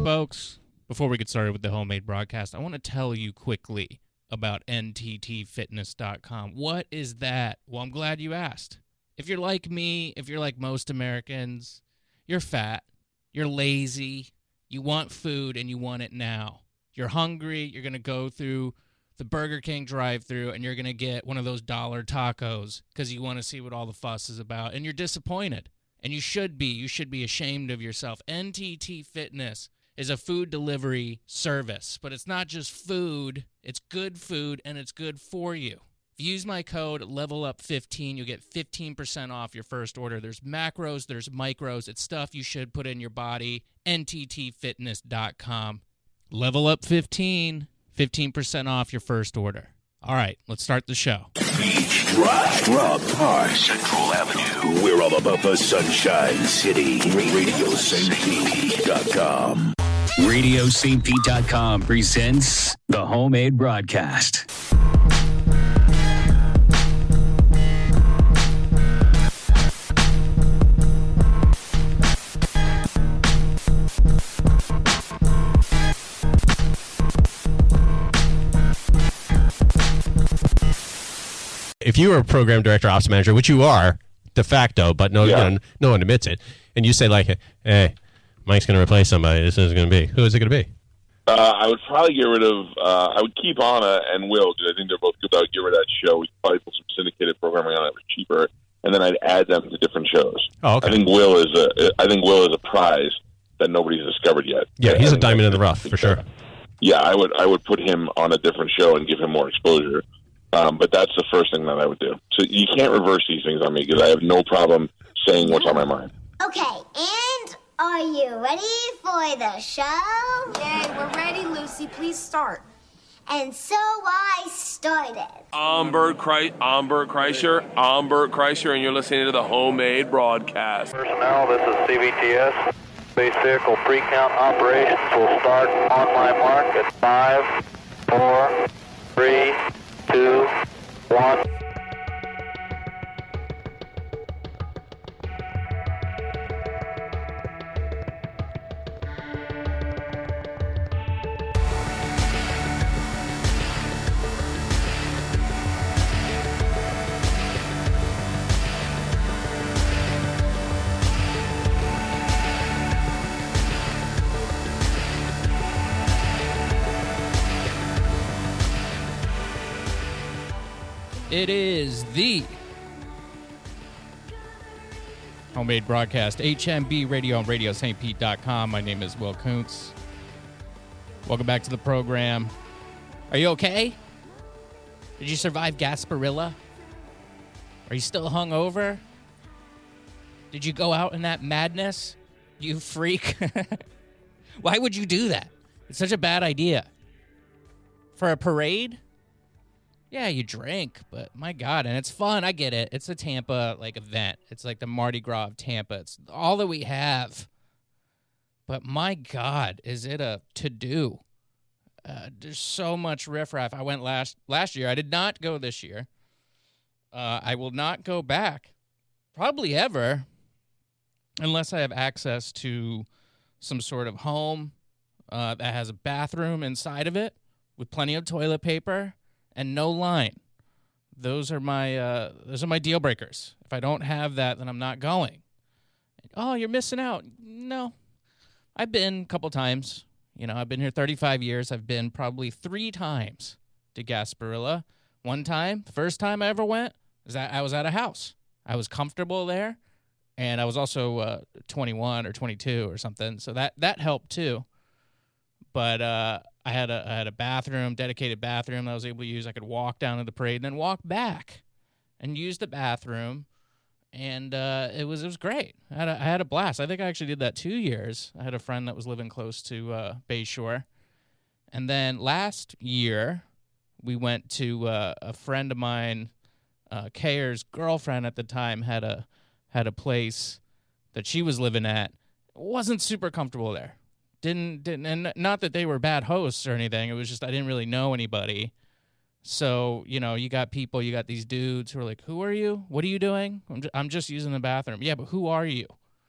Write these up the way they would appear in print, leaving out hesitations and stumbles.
Folks, before we get started with the homemade broadcast, I want to tell you quickly about NTTfitness.com. What is that? Well, I'm glad you asked. If you're like me, if you're like most Americans, you're fat, you're lazy, you want food, and you want it now. You're hungry, you're going to go through the Burger King drive-thru, and you're going to get one of those dollar tacos because you want to see what all the fuss is about, and you're disappointed. And you should be. You should be ashamed of yourself. NTT Fitness is a food delivery service, but it's not just food. It's good food, and it's good for you. If you use my code LEVELUP15, you'll get 15% off your first order. There's macros, there's micros. It's stuff you should put in your body. NTTfitness.com. LEVELUP15, 15% off your first order. All right, let's start the show. Beach Drive, Rob Park, Central Avenue. We're all about the Sunshine City. RadioSaintPete.com. RadioSaintPete.com presents the homemade broadcast. If you were a program director, ops manager, which you are de facto, but no one admits it, and you say like, "Hey, Mike's going to replace somebody. This is going to be. Who is it going to be?" I would probably get rid of. I would keep Anna and Will because I think they're both good. I would get rid of that show. We'd probably put some syndicated programming on it for cheaper, and then I'd add them to different shows. Oh, okay. I think Will is a prize that nobody's discovered yet. Yeah, he's a diamond in the rough for sure. Yeah, I would put him on a different show and give him more exposure. But that's the first thing that I would do. So you can't reverse these things on me because I have no problem saying what's on my mind. Okay, and are you ready for the show? Yay, we're ready, Lucy. Please start. And so I started. I'm Bert Kreischer, and you're listening to the homemade broadcast. Personnel, this is CVTS. Space Vehicle Pre-Count Operations will start on my mark at 5, 4, 3, 2, 1. It is the homemade broadcast, HMB Radio on RadioSaintPete.com. My name is Will Kuntz. Welcome back to the program. Are you okay? Did you survive Gasparilla? Are you still hungover? Did you go out in that madness? You freak. Why would you do that? It's such a bad idea. For a parade? Yeah, you drink, but my God, and it's fun. I get it. It's a Tampa event. It's like the Mardi Gras of Tampa. It's all that we have. But my God, is it a to-do? There's so much riffraff. I went last year. I did not go this year. I will not go back, probably ever, unless I have access to some sort of home that has a bathroom inside of it with plenty of toilet paper. And no line. Those are my deal breakers. If I don't have that, then I'm not going. Oh, you're missing out. No. I've been a couple times. You know, I've been here 35 years. I've been probably 3 times to Gasparilla. One time, the first time I ever went, I was at a house. I was comfortable there, and I was also 21 or 22 or something, so that helped too. But I had a bathroom, dedicated bathroom that I was able to use. I could walk down to the parade and then walk back and use the bathroom, and it was great. I had a blast. I think I actually did that 2 years. I had a friend that was living close to Bayshore, and then last year we went to a friend of mine, Kayer's girlfriend at the time had a place that she was living at. Wasn't super comfortable there. Didn't, and not that they were bad hosts or anything. It was just I didn't really know anybody. So, you know, you got these dudes who are like, who are you? What are you doing? I'm just using the bathroom. Yeah, but who are you?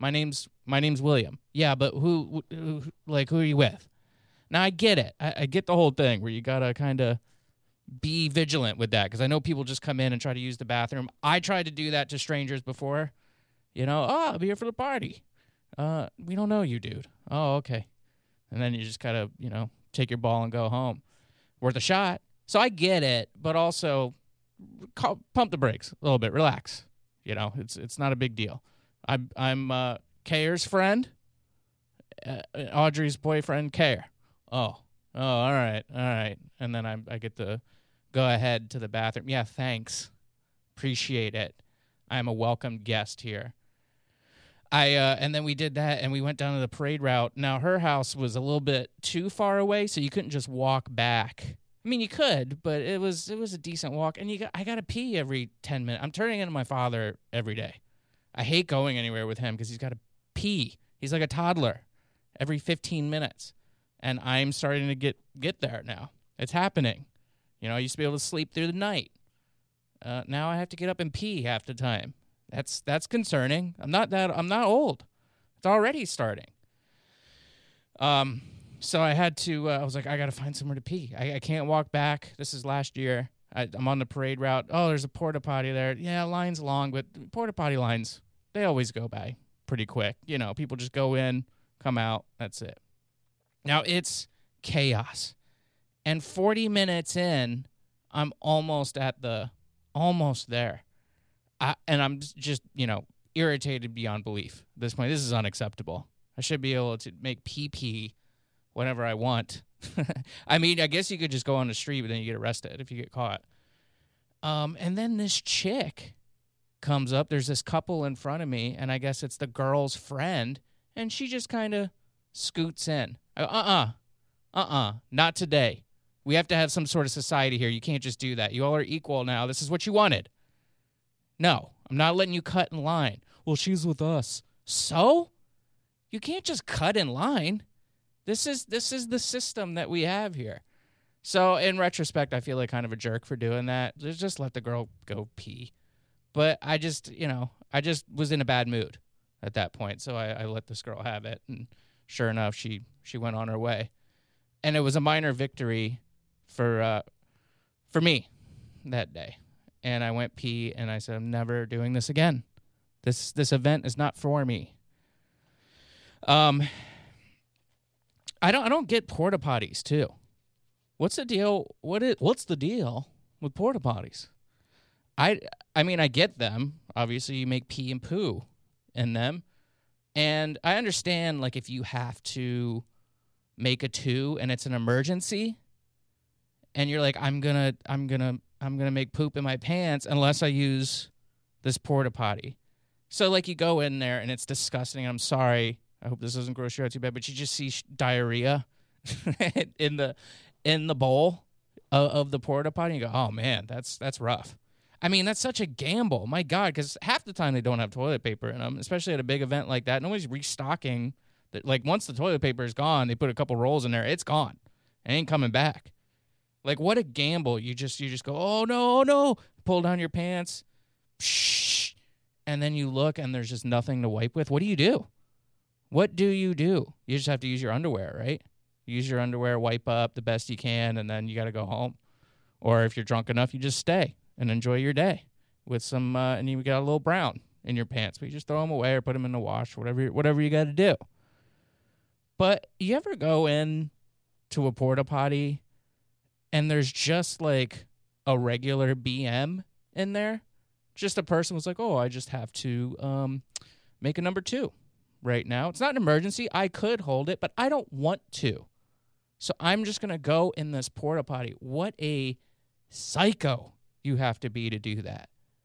My name's William. Yeah, but who are you with? Now, I get it. I get the whole thing where you got to kind of be vigilant with that, because I know people just come in and try to use the bathroom. I tried to do that to strangers before. I'll be here for the party. We don't know you, dude. Oh, okay. And then you just kind of, take your ball and go home. Worth a shot. So I get it, but also pump the brakes a little bit. Relax. It's not a big deal. I'm Kayer's friend, Audrey's boyfriend, Kayer. Oh, all right. And then I get to go ahead to the bathroom. Yeah, thanks. Appreciate it. I'm a welcome guest here. And then we did that, and we went down to the parade route. Now, her house was a little bit too far away, so you couldn't just walk back. I mean, you could, but it was a decent walk, and I got to pee every 10 minutes. I'm turning into my father every day. I hate going anywhere with him because he's got to pee. He's like a toddler every 15 minutes, and I'm starting to get there now. It's happening. I used to be able to sleep through the night. Now I have to get up and pee half the time. That's concerning. I'm not old. It's already starting. So I had to. I was like, I got to find somewhere to pee. I can't walk back. This is last year. I'm on the parade route. Oh, there's a porta potty there. Yeah, line's long, but porta potty lines, they always go by pretty quick. People just go in, come out. That's it. Now it's chaos, and 40 minutes in, I'm almost there. And I'm just, irritated beyond belief at this point. This is unacceptable. I should be able to make pee whenever I want. I mean, I guess you could just go on the street, but then you get arrested if you get caught. And then this chick comes up. There's this couple in front of me, and I guess it's the girl's friend, and she just kind of scoots in. Not today. We have to have some sort of society here. You can't just do that. You all are equal now. This is what you wanted. No, I'm not letting you cut in line. Well, she's with us. So? You can't just cut in line. This is the system that we have here. So, in retrospect, I feel like kind of a jerk for doing that. Just let the girl go pee. But I just was in a bad mood at that point, so I let this girl have it. And sure enough, she went on her way. And it was a minor victory for me that day. And I went pee, and I said, I'm never doing this again. This event is not for me. I don't get porta potties too. What's the deal? What's the deal with porta potties? I mean, I get them. Obviously, you make pee and poo in them, and I understand like if you have to make a 2 and it's an emergency, and you're like, I'm gonna make poop in my pants unless I use this porta potty. So like you go in there and it's disgusting. I'm sorry. I hope this doesn't gross you out too bad, but you just see diarrhea in the bowl of the porta potty. And you go, oh man, that's rough. I mean, that's such a gamble. My God, because half the time they don't have toilet paper in them, especially at a big event like that. Nobody's restocking. Like once the toilet paper is gone, they put a couple rolls in there. It's gone. It ain't coming back. Like what a gamble. You just go, oh no, pull down your pants, psh, and then you look and there's just nothing to wipe with. What do you do? What do? You just have to use your underwear, right? Use your underwear, wipe up the best you can, and then you got to go home. Or if you're drunk enough, you just stay and enjoy your day with some, and you got a little brown in your pants, but you just throw them away or put them in the wash, whatever you got to do. But you ever go in to a porta potty and there's just like a regular BM in there? Just a person was like, oh, I just have to make a number 2 right now. It's not an emergency. I could hold it, but I don't want to. So I'm just going to go in this porta potty. What a psycho you have to be to do that.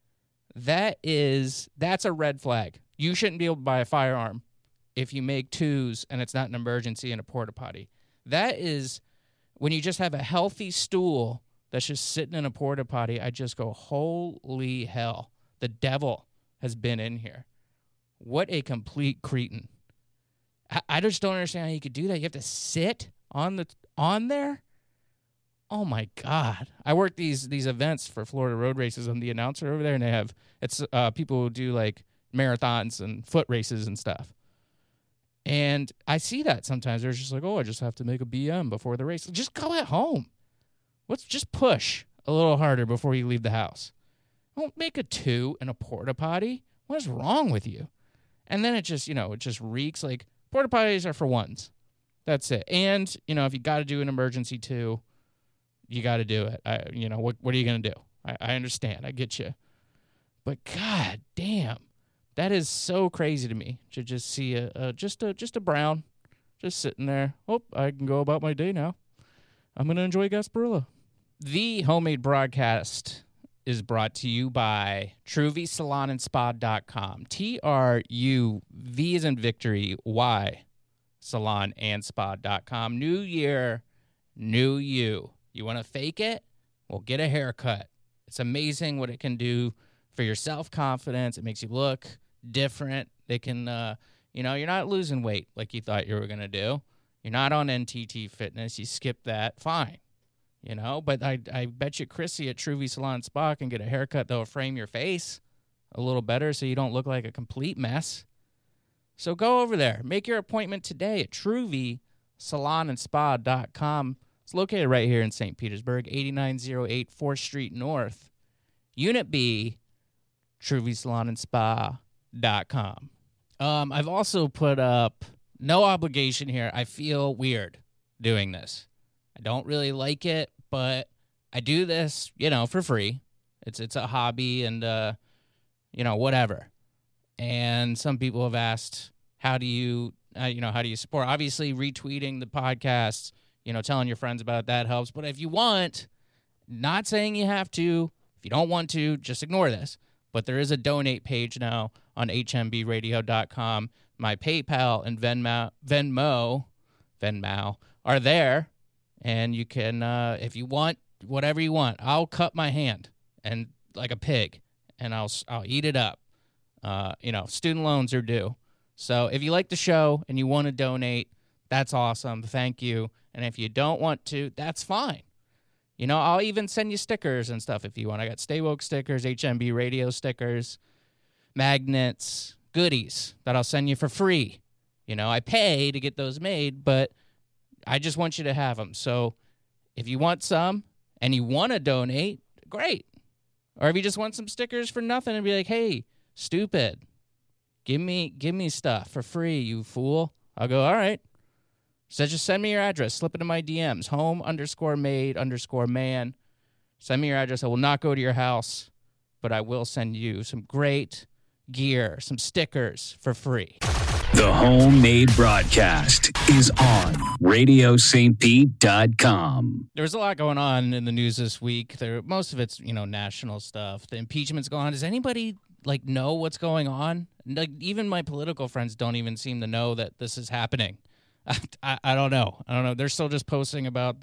That's a red flag. You shouldn't be able to buy a firearm if you make 2s and it's not an emergency in a porta potty. That is when you just have a healthy stool that's just sitting in a porta potty. I just go, holy hell, the devil has been in here. What a complete cretin. I just don't understand how you could do that. You have to sit on there? Oh my God. I work these events for Florida road races. I'm the announcer over there, and they have people who do like marathons and foot races and stuff. And I see that sometimes. They're just like, oh, I just have to make a BM before the race. Just go at home. Let's just push a little harder before you leave the house. Don't make a 2 in a porta potty. What is wrong with you? And then it just reeks. Like, porta potties are for ones. That's it. And, if you got to do an emergency 2, you got to do it. What are you going to do? I understand. I get you. But God damn, that is so crazy to me to just see just a brown just sitting there. Oh, I can go about my day now. I'm going to enjoy Gasparilla. The Homemade Broadcast is brought to you by TruvySalonandSpa.com. TRUV as in victory, Y, salonandspa.com. New year, new you. You want to fake it? Well, get a haircut. It's amazing what it can do for your self-confidence. It makes you look different. They can, you're not losing weight like you thought you were going to do. You're not on NTT Fitness. You skip that. Fine. But I bet you Chrissy at Truvy Salon Spa can get a haircut that will frame your face a little better so you don't look like a complete mess. So go over there. Make your appointment today at TruvySalonandSpa.com. It's located right here in St. Petersburg, 8908 4th Street North. Unit B, TruvySalonandSpa.com. I've also put up, no obligation here. I feel weird doing this. I don't really like it, but I do this, for free. It's a hobby and, whatever. And some people have asked, how do you support? Obviously, retweeting the podcasts, telling your friends about it, that helps. But if you want, not saying you have to, if you don't want to, just ignore this. But there is a donate page now on hmbradio.com. My PayPal and Venmo are there. And you can, if you want, whatever you want, I'll cut my hand and like a pig, and I'll eat it up. Student loans are due. So if you like the show and you want to donate, that's awesome. Thank you. And if you don't want to, that's fine. I'll even send you stickers and stuff if you want. I got Stay Woke stickers, HMB radio stickers, magnets, goodies that I'll send you for free. I pay to get those made, but I just want you to have them. So if you want some and you want to donate, great. Or if you just want some stickers for nothing and be like, hey, stupid, give me stuff for free, you fool. I'll go, all right. So just send me your address. Slip it in my DMs, home_made_man. Send me your address. I will not go to your house, but I will send you some great gear, some stickers for free. The Homemade Broadcast is on RadioSt.Pete.com. There was a lot going on in the news this week. Most of it's, national stuff. The impeachment's going on. Does anybody, know what's going on? Even my political friends don't even seem to know that this is happening. I don't know. They're still just posting about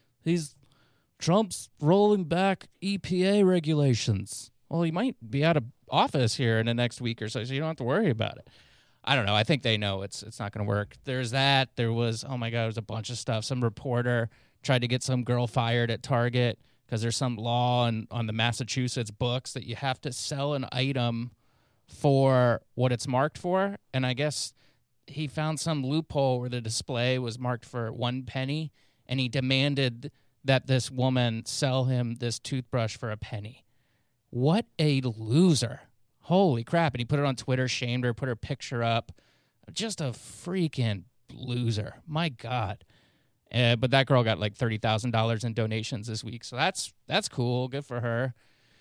Trump's rolling back EPA regulations. Well, he might be out of office here in the next week or so you don't have to worry about it. I don't know. I think they know it's not going to work. There's that. There was, oh my God, there was a bunch of stuff. Some reporter tried to get some girl fired at Target because there's some law on the Massachusetts books that you have to sell an item for what it's marked for. And I guess he found some loophole where the display was marked for 1 penny, and he demanded that this woman sell him this toothbrush for a penny. What a loser. Holy crap. And he put it on Twitter, shamed her, put her picture up. Just a freaking loser. My God. But that girl got like $30,000 in donations this week. So that's cool. Good for her.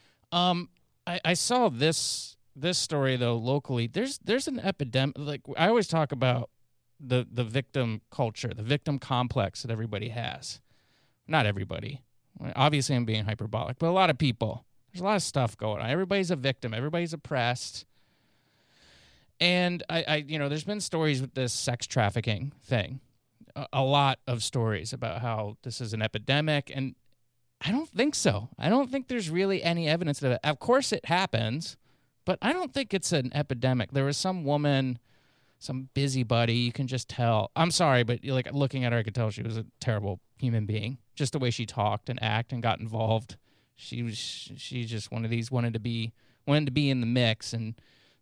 I saw this story, though, locally. There's an epidemic. Like, I always talk about the victim culture, the victim complex that everybody has. Not everybody. Obviously, I'm being hyperbolic, but a lot of people. There's a lot of stuff going on. Everybody's a victim. Everybody's oppressed. And I there's been stories with this sex trafficking thing. A lot of stories about how this is an epidemic, and I don't think so. I don't think there's really any evidence of it. Of course it happens, but I don't think it's an epidemic. There was some woman, some busybody, you can just tell. I'm sorry, but looking at her, I could tell she was a terrible human being. Just the way she talked and acted and got involved. She's just one of these wanted to be in the mix, and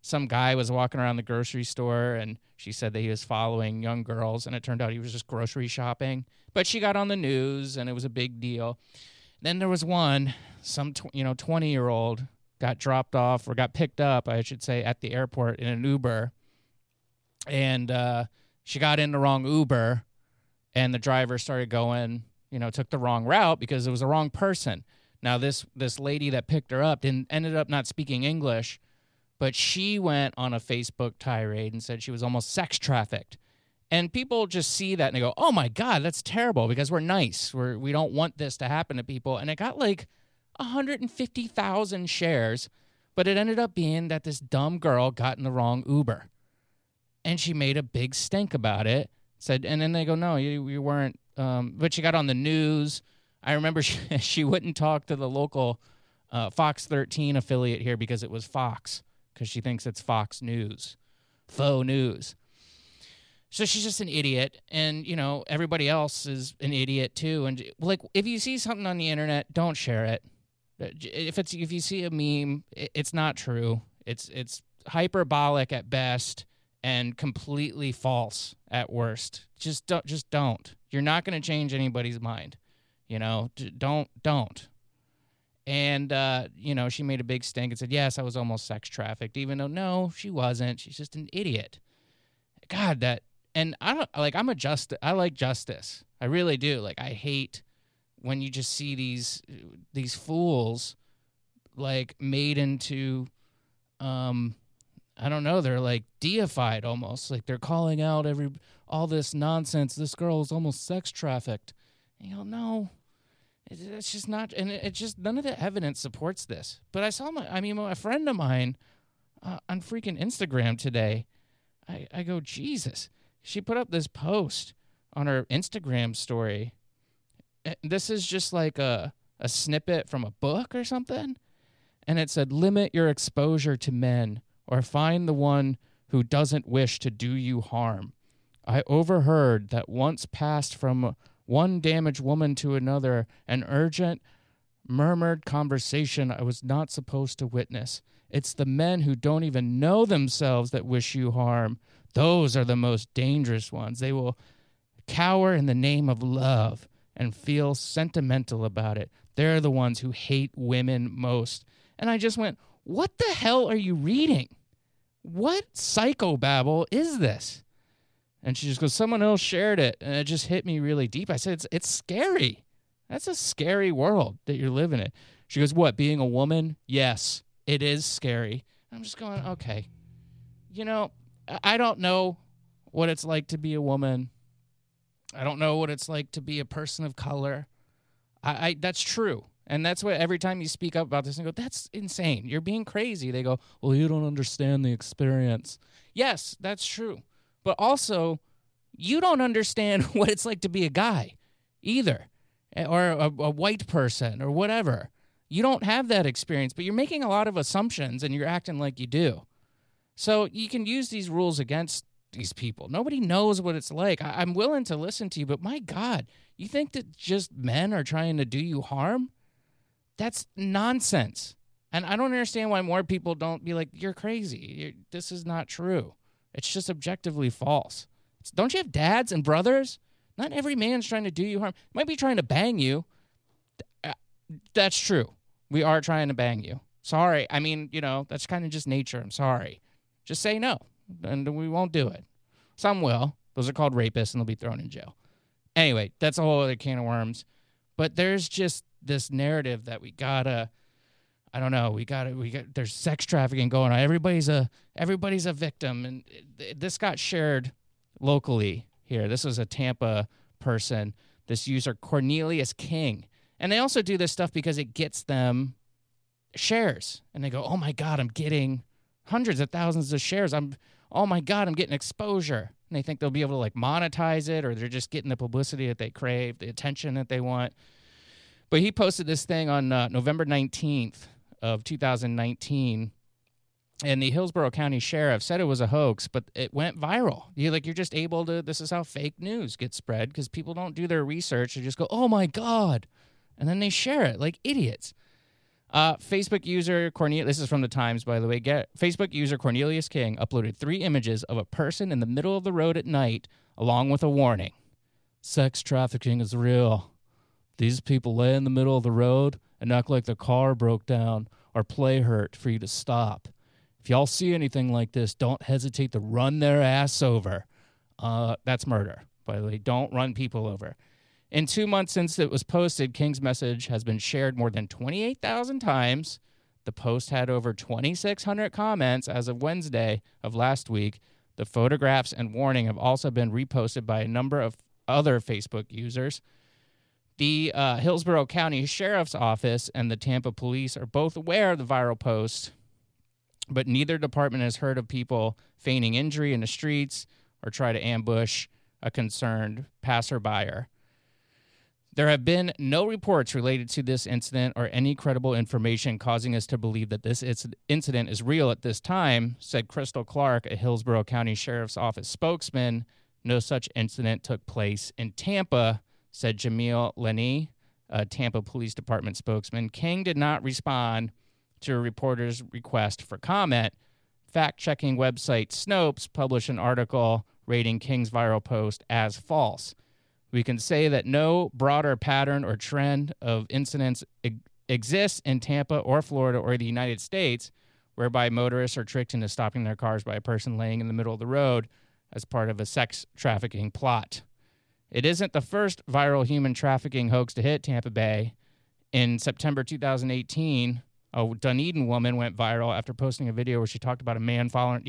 some guy was walking around the grocery store, and she said that he was following young girls, and it turned out he was just grocery shopping. But she got on the news, and it was a big deal. Then there was one, some 20-year-old got dropped off, or got picked up, I should say, at the airport in an Uber, and she got in the wrong Uber, and the driver started going, took the wrong route because it was the wrong person. Now, this lady that picked her up ended up not speaking English, but she went on a Facebook tirade and said she was almost sex trafficked. And people just see that and they go, oh, my God, that's terrible because we're nice. We don't want this to happen to people. And it got like 150,000 shares, but it ended up being that this dumb girl got in the wrong Uber. And she made a big stink about it. And then they go, no, you weren't. But she got on the news. I remember she wouldn't talk to the local Fox 13 affiliate here because it was Fox, because she thinks it's Fox News, faux news. So she's just an idiot, and, everybody else is an idiot too. And, if you see something on the internet, don't share it. If you see a meme, it's not true. It's hyperbolic at best and completely false at worst. Just don't. You're not going to change anybody's mind. Don't. And, she made a big stink and said, yes, I was almost sex trafficked, even though, no, she wasn't. She's just an idiot. God, and I like justice. I really do. I hate when you just see these fools, made into, I don't know, they're deified almost. They're calling out all this nonsense. This girl is almost sex trafficked. And no. It's just not, and it's just none of the evidence supports this. But I saw a friend of mine on freaking Instagram today. I go, Jesus. She put up this post on her Instagram story. This is just like a snippet from a book or something. And it said, limit your exposure to men or find the one who doesn't wish to do you harm. I overheard that once passed from one damaged woman to another, an urgent, murmured conversation I was not supposed to witness. It's the men who don't even know themselves that wish you harm. Those are the most dangerous ones. They will cower in the name of love and feel sentimental about it. They're the ones who hate women most. And I just went, what the hell are you reading? What psychobabble is this? And she just goes, someone else shared it, and it just hit me really deep. I said, it's scary. That's a scary world that you're living in. She goes, what, being a woman? Yes, it is scary. I'm just going, okay. I don't know what it's like to be a woman. I don't know what it's like to be a person of color. That's true. And that's what every time you speak up about this and go, that's insane. You're being crazy. They go, well, you don't understand the experience. Yes, that's true. But also, you don't understand what it's like to be a guy either, or a white person or whatever. You don't have that experience, but you're making a lot of assumptions and you're acting like you do. So you can use these rules against these people. Nobody knows what it's like. I'm willing to listen to you, but my God, you think that just men are trying to do you harm? That's nonsense. And I don't understand why more people don't be like, you're crazy. This is not true. It's just objectively false. Don't you have dads and brothers? Not every man's trying to do you harm. Might be trying to bang you. That's true. We are trying to bang you. Sorry. That's kind of just nature. I'm sorry. Just say no, and we won't do it. Some will. Those are called rapists, and they'll be thrown in jail. Anyway, that's a whole other can of worms. But there's just this narrative that we gotta, I don't know, there's sex trafficking going on. Everybody's a victim. And this got shared locally here. This was a Tampa person, this user, Cornelius King. And they also do this stuff because it gets them shares. And they go, oh my God, I'm getting hundreds of thousands of shares. Oh my God, I'm getting exposure. And they think they'll be able to monetize it, or they're just getting the publicity that they crave, the attention that they want. But he posted this thing on November 19th of 2019, and the Hillsborough County Sheriff said it was a hoax, but it went viral. You're just able to, this is how fake news gets spread, because people don't do their research. They just go, oh my God, and then they share it like idiots. Facebook user Cornelius, this is from the Times, by the way. Facebook user Cornelius King uploaded 3 images of a person in the middle of the road at night, along with a warning. Sex trafficking is real. These people lay in the middle of the road and act like their car broke down or play hurt for you to stop. If y'all see anything like this, don't hesitate to run their ass over. That's murder, by the way. Don't run people over. In 2 months since it was posted, King's message has been shared more than 28,000 times. The post had over 2,600 comments as of Wednesday of last week. The photographs and warning have also been reposted by a number of other Facebook users. The Hillsborough County Sheriff's Office and the Tampa Police are both aware of the viral post, but neither department has heard of people feigning injury in the streets or try to ambush a concerned passerby. There have been no reports related to this incident or any credible information causing us to believe that this incident is real at this time, said Crystal Clark, a Hillsborough County Sheriff's Office spokesman. No such incident took place in Tampa, said Jamil Lenny, a Tampa Police Department spokesman. King did not respond to a reporter's request for comment. Fact-checking website Snopes published an article rating King's viral post as false. We can say that no broader pattern or trend of incidents exists in Tampa or Florida or the United States whereby motorists are tricked into stopping their cars by a person laying in the middle of the road as part of a sex trafficking plot. It isn't the first viral human trafficking hoax to hit Tampa Bay. In September 2018, a Dunedin woman went viral after posting a video where she talked about a man following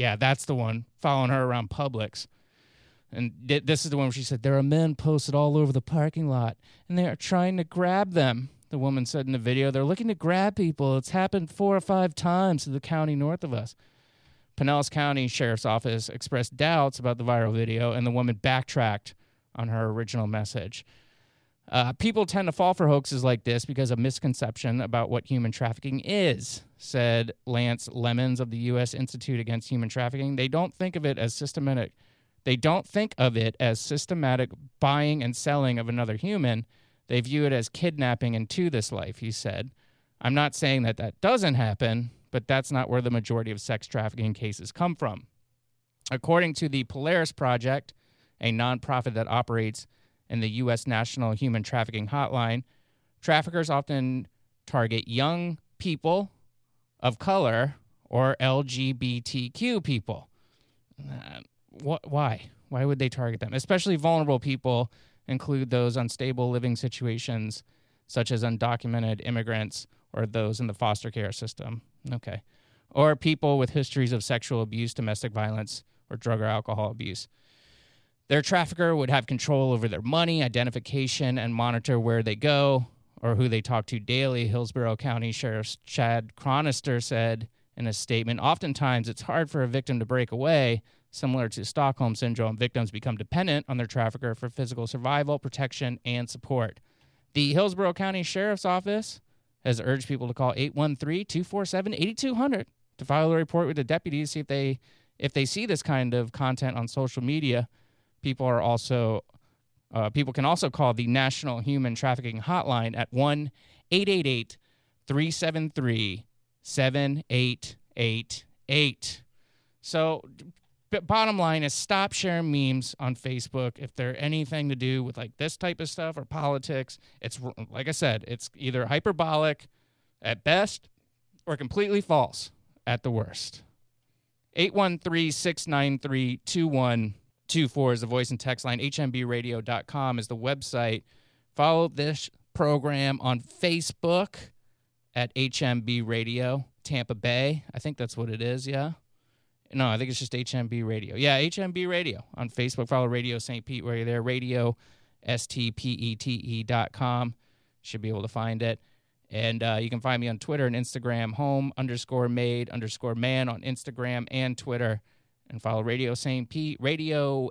her around Publix. And this is the one where she said, there are men posted all over the parking lot, and they are trying to grab them. The woman said in the video, they're looking to grab people. It's happened 4 or 5 times to the county north of us. Pinellas County Sheriff's Office expressed doubts about the viral video, and the woman backtracked on her original message. People tend to fall for hoaxes like this because of misconception about what human trafficking is, said Lance Lemons of the U.S. Institute Against Human Trafficking. They don't think of it as systematic buying and selling of another human. They view it as kidnapping into this life, he said. I'm not saying that that doesn't happen, but that's not where the majority of sex trafficking cases come from. According to the Polaris Project, a nonprofit that operates in the U.S. National Human Trafficking Hotline, traffickers often target young people of color or LGBTQ people. Why? Why would they target them? Especially vulnerable people include those unstable living situations, such as undocumented immigrants or those in the foster care system. Okay. Or people with histories of sexual abuse, domestic violence, or drug or alcohol abuse. Their trafficker would have control over their money, identification, and monitor where they go or who they talk to daily, Hillsborough County Sheriff Chad Chronister said in a statement. Oftentimes, it's hard for a victim to break away. Similar to Stockholm Syndrome, victims become dependent on their trafficker for physical survival, protection, and support. The Hillsborough County Sheriff's Office has urged people to call 813-247-8200 to file a report with the deputies, see if they see this kind of content on social media. People can also call the National Human Trafficking Hotline at 1-888-373-7888. So, bottom line is stop sharing memes on Facebook if they're anything to do with like this type of stuff or politics. It's like I said, it's either hyperbolic at best or completely false at the worst. 813-693-2124 is the voice and text line. HMBradio.com is the website. Follow this program on Facebook at HMB Radio Tampa Bay. I think that's what it is, yeah? No, I think it's just HMB Radio. Yeah, HMB Radio on Facebook. Follow Radio St. Pete where you're there. Radio, STPETE.com. Should be able to find it. And you can find me on Twitter and Instagram, home_made_man on Instagram and Twitter. And follow Radio St. Pete, Radio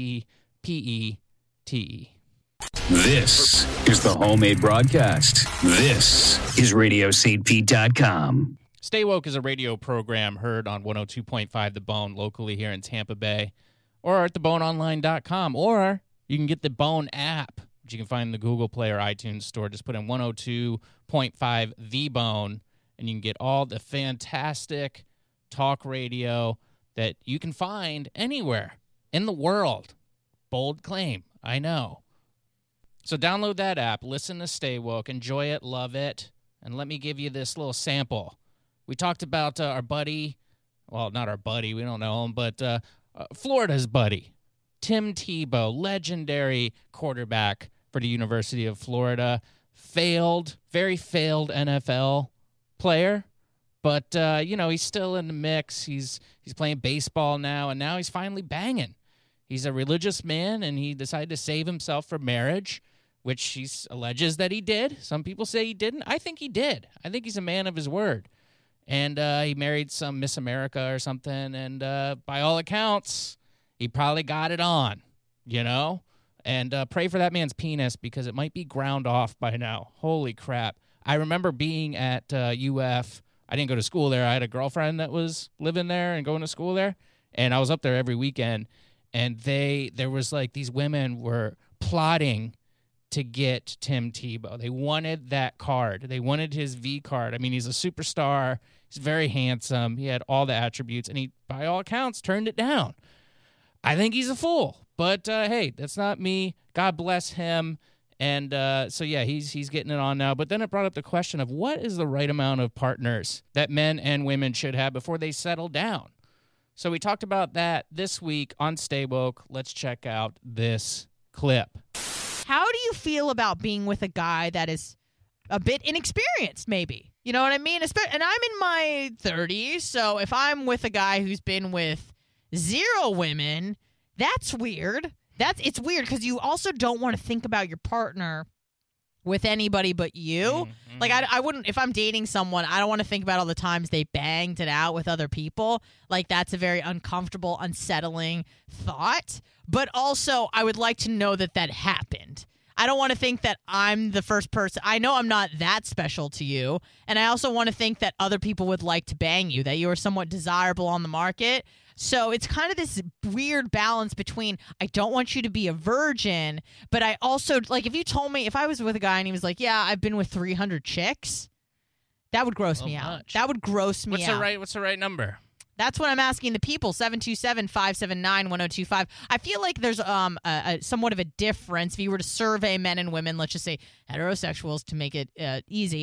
STPETE. This is the Homemade Broadcast. This is RadioStPete.com. Stay Woke is a radio program heard on 102.5 The Bone locally here in Tampa Bay, or at theboneonline.com, or you can get the Bone app, which you can find in the Google Play or iTunes store. Just put in 102.5 The Bone, and you can get all the fantastic talk radio that you can find anywhere in the world. Bold claim, I know. So download that app, listen to Stay Woke, enjoy it, love it, and let me give you this little sample. We talked about our buddy, well, not our buddy, we don't know him, but Florida's buddy, Tim Tebow, legendary quarterback for the University of Florida, very failed NFL player, but, he's still in the mix. He's playing baseball now, and now he's finally banging. He's a religious man, and he decided to save himself for marriage, which he alleges that he did. Some people say he didn't. I think he did. I think he's a man of his word. And he married some Miss America or something, and by all accounts, he probably got it on, And pray for that man's penis because it might be ground off by now. Holy crap. I remember being at UF. I didn't go to school there. I had a girlfriend that was living there and going to school there, and I was up there every weekend. And there was like these women were plotting to get Tim Tebow. They wanted that card. They wanted his V card. I mean, he's a superstar. He's very handsome. He had all the attributes, and he, by all accounts, turned it down. I think he's a fool. But, hey, that's not me. God bless him. And he's getting it on now. But then it brought up the question of what is the right amount of partners that men and women should have before they settle down. So we talked about that this week on Stay Woke. Let's check out this clip. How do you feel about being with a guy that is a bit inexperienced, maybe? You know what I mean? And I'm in my 30s, so if I'm with a guy who's been with 0 women, that's weird. It's weird because you also don't want to think about your partner with anybody but you. Mm-hmm. Like, I wouldn't, if I'm dating someone, I don't want to think about all the times they banged it out with other people. Like, that's a very uncomfortable, unsettling thought. But also, I would like to know that happened. I don't want to think that I'm the first person. I know I'm not that special to you. And I also want to think that other people would like to bang you, that you are somewhat desirable on the market. So it's kind of this weird balance between I don't want you to be a virgin, but I also, like, if you told me, if I was with a guy and he was like, yeah, I've been with 300 chicks, that would gross me out. That would gross me out. What's the right number? That's what I'm asking the people, 727-579-1025. I feel like there's somewhat of a difference if you were to survey men and women, let's just say heterosexuals to make it easy,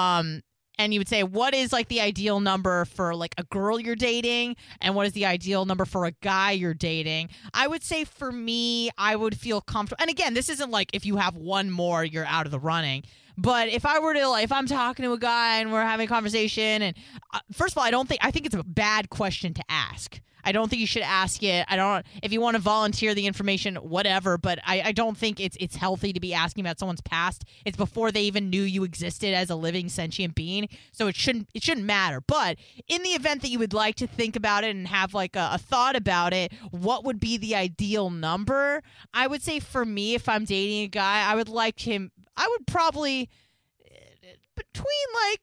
and you would say, what is like the ideal number for like a girl you're dating, and what is the ideal number for a guy you're dating? I would say for me, I would feel comfortable. And again, this isn't like if you have one more, you're out of the running. But if I'm talking to a guy and we're having a conversation, and first of all, I think it's a bad question to ask. I don't think you should ask it. If you want to volunteer the information, whatever, but I don't think it's healthy to be asking about someone's past. It's before they even knew you existed as a living sentient being, so it shouldn't matter. But in the event that you would like to think about it and have like a thought about it, what would be the ideal number? I would say for me, if I'm dating a guy, I would probably between like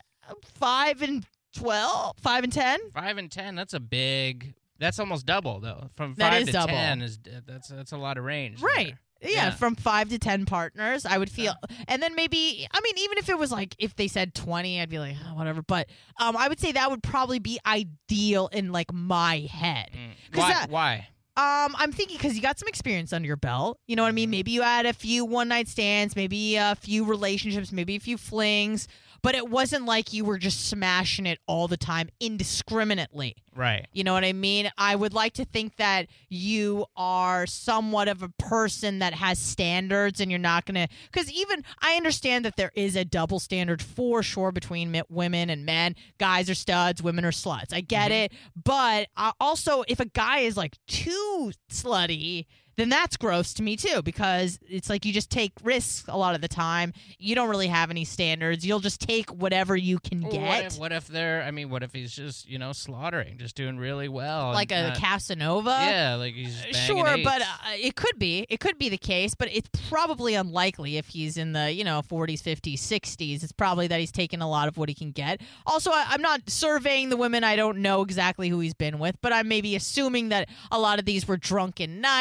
5 and 12, 5 and 10. 5 and 10. That's almost double though. From 5 to double. 10 that's a lot of range. Right. Yeah, from 5 to 10 partners, I would feel, and then maybe, I mean, even if it was like, if they said 20, I'd be like, oh, whatever. But I would say that would probably be ideal in like my head. Why? I'm thinking because you got some experience under your belt. You know what I mean? Maybe you had a few one-night stands, maybe a few relationships, maybe a few flings, but it wasn't like you were just smashing it all the time indiscriminately. Right. You know what I mean? I would like to think that you are somewhat of a person that has standards, and you're not going to, because even I understand that there is a double standard for sure between women and men. Guys are studs, women are sluts. I get it. But also, if a guy is like too slutty, then that's gross to me too, because it's like you just take risks a lot of the time. You don't really have any standards. You'll just take whatever you can get. What if he's just, slaughtering, just doing really well. Like a Casanova? Yeah, like he's banging sure, eights. But it could be. It could be the case, but it's probably unlikely if he's in the, 40s, 50s, 60s. It's probably that he's taking a lot of what he can get. Also, I'm not surveying the women. I don't know exactly who he's been with, but I'm maybe assuming that a lot of these were drunken nights. You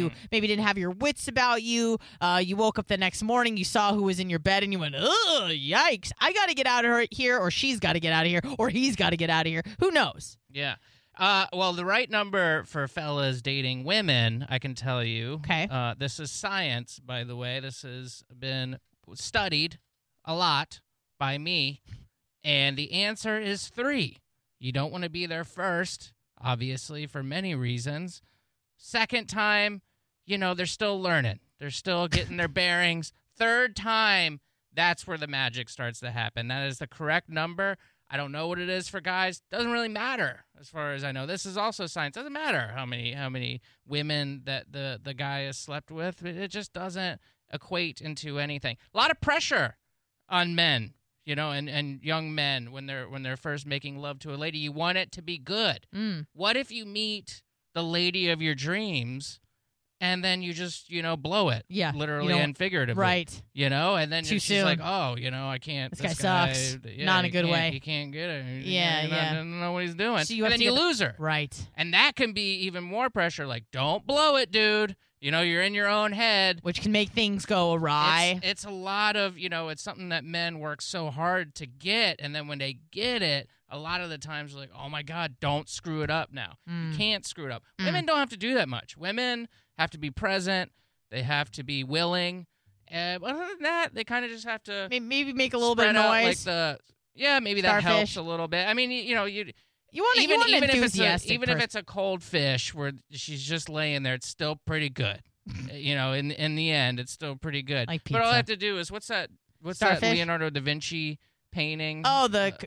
you maybe didn't have your wits about you. You woke up the next morning, you saw who was in your bed, and you went, ugh, yikes. I got to get out of here, or she's got to get out of here, or he's got to get out of here. Who knows? Yeah. Well, the right number for fellas dating women, I can tell you. Okay. This is science, by the way. This has been studied a lot by me, and the answer is 3. You don't want to be there first, obviously, for many reasons. Second time, they're still learning. They're still getting their bearings. Third time, that's where the magic starts to happen. That is the correct number. I don't know what it is for guys. Doesn't really matter as far as I know. This is also science. Doesn't matter how many women that the guy has slept with. It just doesn't equate into anything. A lot of pressure on men, and young men when they're first making love to a lady. You want it to be good. What if you meet the lady of your dreams and then you just, blow it. Yeah. Literally and figuratively. Right. And then Too she's soon. like, oh, I can't. This guy sucks. Not in a good way. You can't get it. Yeah, I don't know what he's doing. So you and have then to you get lose her. Right. And that can be even more pressure. Like, don't blow it, dude. You're in your own head. Which can make things go awry. It's a lot of, it's something that men work so hard to get. And then when they get it, a lot of the times like, oh, my God, don't screw it up now. You can't screw it up. Women don't have to do that much. Women have to be present. They have to be willing. Other than that, they kind of just have to maybe make a little bit of noise. Maybe that helps a little bit. I mean, you want even enthusiastic if it's a cold fish where she's just laying there, it's still pretty good. In the end, it's still pretty good. Like but all I pizza. have to do is what's that Starfish? Leonardo da Vinci painting? Oh,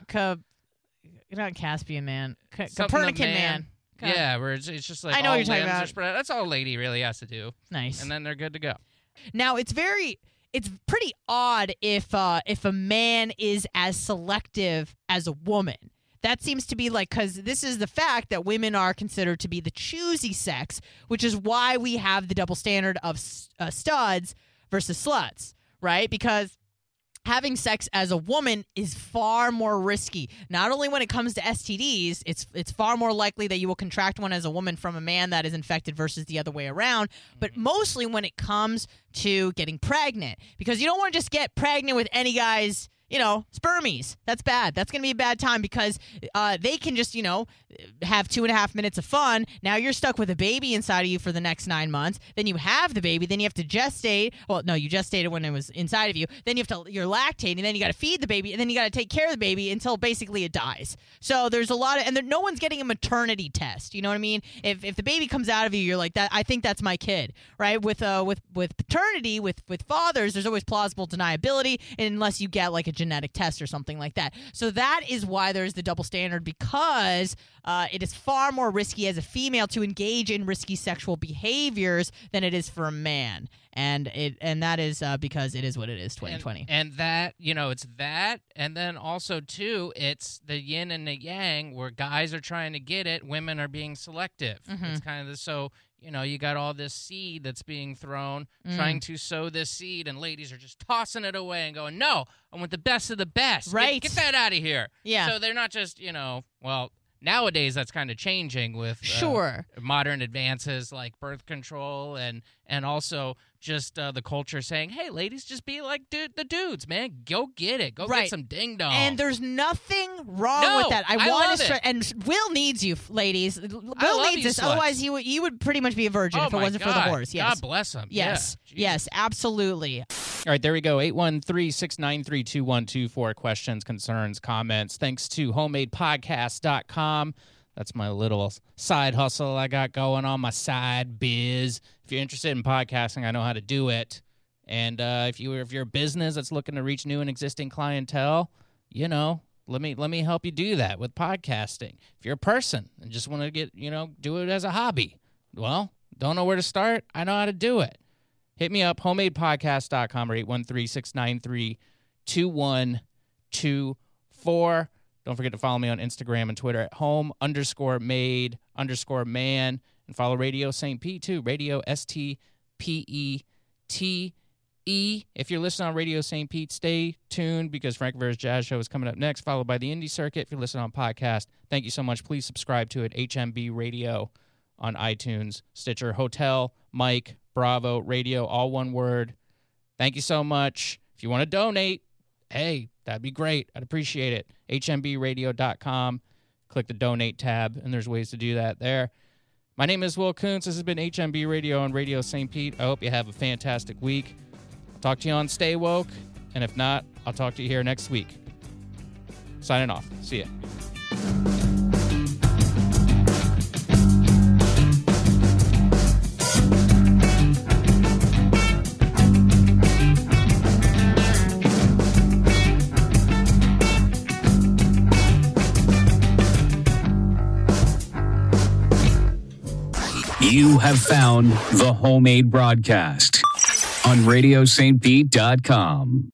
not Caspian Man, Something Copernican of Man. Yeah, where it's just like I know all what you're talking limbs are about. spread out. That's all a lady really has to do. Nice. And then they're good to go. Now it's pretty odd if a man is as selective as a woman. That seems to be because this is the fact that women are considered to be the choosy sex, which is why we have the double standard of studs versus sluts, right? Because having sex as a woman is far more risky. Not only when it comes to STDs, it's far more likely that you will contract one as a woman from a man that is infected versus the other way around, but mostly when it comes to getting pregnant. Because you don't want to just get pregnant with any guy's spermies. That's bad. That's going to be a bad time because they can just, have 2.5 minutes of fun. Now you're stuck with a baby inside of you for the next 9 months. Then you have the baby. Then you have to gestate. Well, no, you gestated when it was inside of you. Then you're lactating. Then you got to feed the baby. And then you got to take care of the baby until basically it dies. So there's a lot of, and no one's getting a maternity test. You know what I mean? If the baby comes out of you, you're like, that. I think that's my kid, right? With paternity, with fathers, there's always plausible deniability unless you get like a genetic test or something like that. So that is why there's the double standard, because it is far more risky as a female to engage in risky sexual behaviors than it is for a man. And that is because it is what it is, 2020. And that, it's that. And then also, too, it's the yin and the yang where guys are trying to get it. Women are being selective. It's kind of so, you got all this seed that's being thrown, trying to sow this seed, and ladies are just tossing it away and going, no, I want the best of the best. Right. Get that out of here. Yeah. So they're not just, nowadays that's kind of changing with modern advances like birth control and also just the culture saying, hey, ladies, just be like the dudes, man. Go get it. Go get some ding-dong. And there's nothing wrong with that. I want to and Will needs you, ladies. Will needs this. Otherwise, he would pretty much be a virgin if it wasn't for the horse. Yes. God bless him. Yes. Yeah. Yes, absolutely. All right, there we go. 813-693-2124. Questions, concerns, comments. Thanks to homemadepodcast.com. That's my little side hustle I got going on, my side biz. If you're interested in podcasting, I know how to do it. And if you're a business that's looking to reach new and existing clientele, let me help you do that with podcasting. If you're a person and just want to get, do it as a hobby, well, don't know where to start, I know how to do it. Hit me up, homemadepodcast.com or 813-693-2124. Don't forget to follow me on Instagram and Twitter at home_made_man. And follow Radio St. Pete, too. Radio STPETE. If you're listening on Radio St. Pete, stay tuned because Frank Rivera's Jazz Show is coming up next, followed by the Indie Circuit. If you're listening on podcast, thank you so much. Please subscribe to it, HMB Radio on iTunes, Stitcher, Hotel, Mike, Bravo, Radio, all one word. Thank you so much. If you want to donate, hey, that'd be great. I'd appreciate it. HMBradio.com. Click the donate tab, and there's ways to do that there. My name is Will Kuntz. This has been HMB Radio on Radio St. Pete. I hope you have a fantastic week. I'll talk to you on Stay Woke, and if not, I'll talk to you here next week. Signing off. See ya. You have found the Homemade Broadcast on RadioSt.Pete.com.